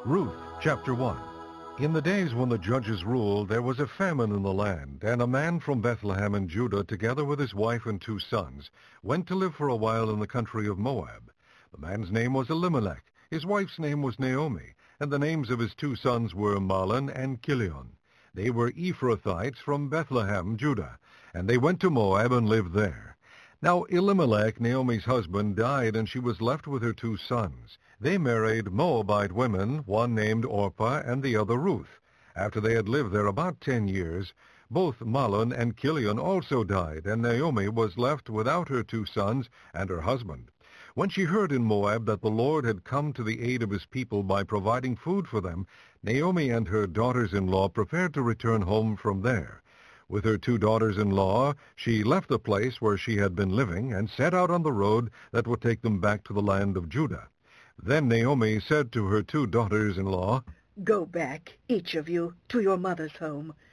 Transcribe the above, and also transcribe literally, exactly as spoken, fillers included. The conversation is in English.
Ruth, chapter one. In the days when the judges ruled, there was a famine in the land, and a man from Bethlehem in Judah, together with his wife and two sons, went to live for a while in the country of Moab. The man's name was Elimelech, his wife's name was Naomi, and the names of his two sons were Mahlon and Chilion. They were Ephrathites from Bethlehem, Judah, and they went to Moab and lived there. Now Elimelech, Naomi's husband, died, and she was left with her two sons. They married Moabite women, one named Orpah and the other Ruth. After they had lived there about ten years, both Mahlon and Chilion also died, and Naomi was left without her two sons and her husband. When she heard in Moab that the Lord had come to the aid of his people by providing food for them, Naomi and her daughters-in-law prepared to return home from there. With her two daughters-in-law, she left the place where she had been living and set out on the road that would take them back to the land of Judah. Then Naomi said to her two daughters-in-law, "Go back, each of you, to your mother's home.